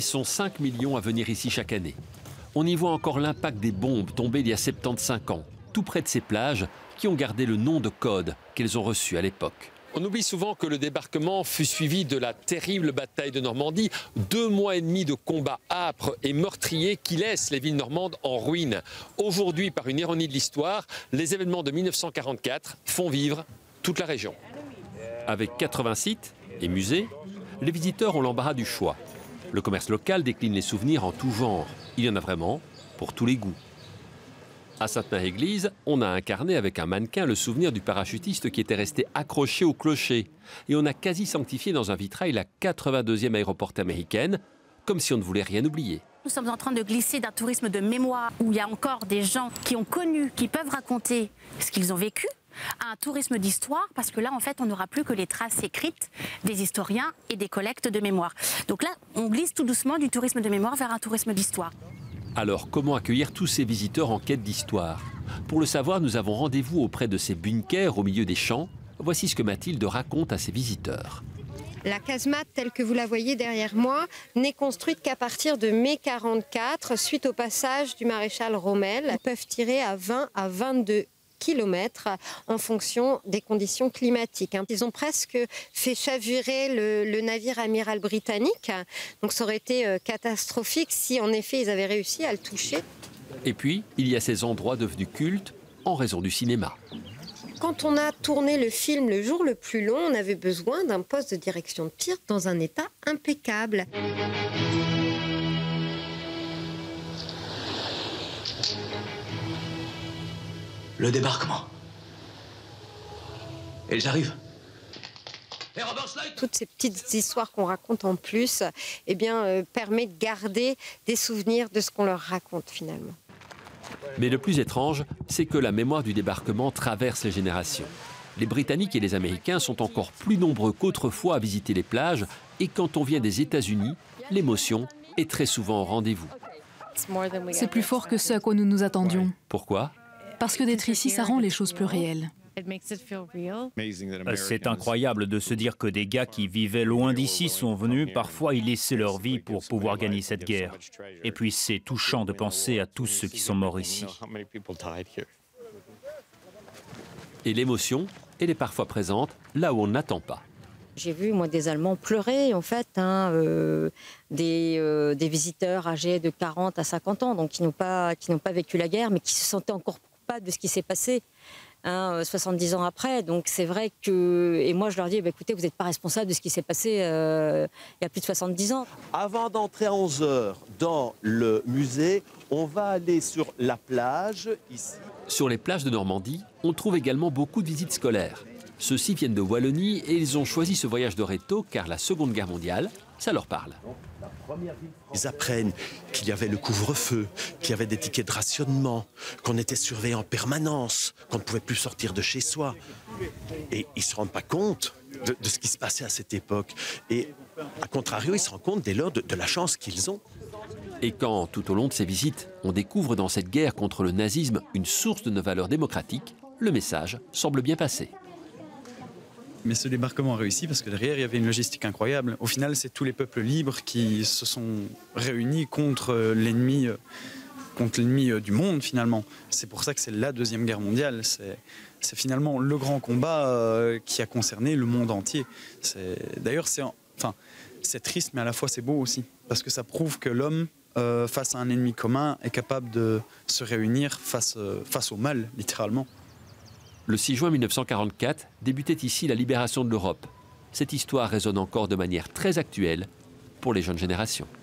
Ils sont 5 millions à venir ici chaque année. On y voit encore l'impact des bombes tombées il y a 75 ans, tout près de ces plages qui ont gardé le nom de code qu'elles ont reçu à l'époque. On oublie souvent que le débarquement fut suivi de la terrible bataille de Normandie, 2 mois et demi de combats âpres et meurtriers qui laissent les villes normandes en ruine. Aujourd'hui, par une ironie de l'histoire, les événements de 1944 font vivre toute la région. Avec 80 sites et musées, les visiteurs ont l'embarras du choix. Le commerce local décline les souvenirs en tout genre. Il y en a vraiment pour tous les goûts. À Sainte-Mère-Église, on a incarné avec un mannequin le souvenir du parachutiste qui était resté accroché au clocher. Et on a quasi sanctifié dans un vitrail la 82e aéroportée américaine, comme si on ne voulait rien oublier. Nous sommes en train de glisser d'un tourisme de mémoire où il y a encore des gens qui ont connu, qui peuvent raconter ce qu'ils ont vécu, à un tourisme d'histoire, parce que là, en fait, on n'aura plus que les traces écrites des historiens et des collectes de mémoire. Donc là, on glisse tout doucement du tourisme de mémoire vers un tourisme d'histoire. Alors, comment accueillir tous ces visiteurs en quête d'histoire? Pour le savoir, nous avons rendez-vous auprès de ces bunkers au milieu des champs. Voici ce que Mathilde raconte à ses visiteurs. La casemate, telle que vous la voyez derrière moi, n'est construite qu'à partir de mai 44, suite au passage du maréchal Rommel. Ils peuvent tirer à 20 à 22 kilomètres en fonction des conditions climatiques. Ils ont presque fait chavirer le navire amiral britannique. Donc ça aurait été catastrophique si en effet ils avaient réussi à le toucher. Et puis, il y a ces endroits devenus cultes en raison du cinéma. Quand on a tourné le film le jour le plus long, on avait besoin d'un poste de direction de tir dans un état impeccable. Le débarquement. Ils arrivent. Toutes ces petites histoires qu'on raconte en plus, eh bien, permet de garder des souvenirs de ce qu'on leur raconte finalement. Mais le plus étrange, c'est que la mémoire du débarquement traverse les générations. Les Britanniques et les Américains sont encore plus nombreux qu'autrefois à visiter les plages, et quand on vient des États-Unis, l'émotion est très souvent au rendez-vous. C'est plus fort que ce à quoi nous nous attendions. Pourquoi? Parce que d'être ici, ça rend les choses plus réelles. C'est incroyable de se dire que des gars qui vivaient loin d'ici sont venus parfois y laisser leur vie pour pouvoir gagner cette guerre. Et puis c'est touchant de penser à tous ceux qui sont morts ici. Et l'émotion, elle est parfois présente là où on n'attend pas. J'ai vu, moi, des Allemands pleurer, en fait, des visiteurs âgés de 40 à 50 ans, donc qui n'ont pas vécu la guerre, mais qui se sentaient encore coupables de ce qui s'est passé 70 ans après. Donc c'est vrai que... Et moi, je leur dis, écoutez, vous n'êtes pas responsable de ce qui s'est passé il y a plus de 70 ans. Avant d'entrer à 11 h dans le musée, on va aller sur la plage, ici. Sur les plages de Normandie, on trouve également beaucoup de visites scolaires. Ceux-ci viennent de Wallonie et ils ont choisi ce voyage de réto car la Seconde Guerre mondiale, ça leur parle. Ils apprennent qu'il y avait le couvre-feu, qu'il y avait des tickets de rationnement, qu'on était surveillé en permanence, qu'on ne pouvait plus sortir de chez soi. Et ils ne se rendent pas compte de ce qui se passait à cette époque. Et à contrario, ils se rendent compte dès lors de la chance qu'ils ont. Et quand, tout au long de ces visites, on découvre dans cette guerre contre le nazisme une source de nos valeurs démocratiques, le message semble bien passé. Mais ce débarquement a réussi parce que derrière, il y avait une logistique incroyable. Au final, c'est tous les peuples libres qui se sont réunis contre l'ennemi du monde, finalement. C'est pour ça que c'est la Deuxième Guerre mondiale. C'est finalement le grand combat qui a concerné le monde entier. D'ailleurs, c'est triste, mais à la fois, c'est beau aussi. Parce que ça prouve que l'homme, face à un ennemi commun, est capable de se réunir face au mal, littéralement. Le 6 juin 1944 débutait ici la libération de l'Europe. Cette histoire résonne encore de manière très actuelle pour les jeunes générations.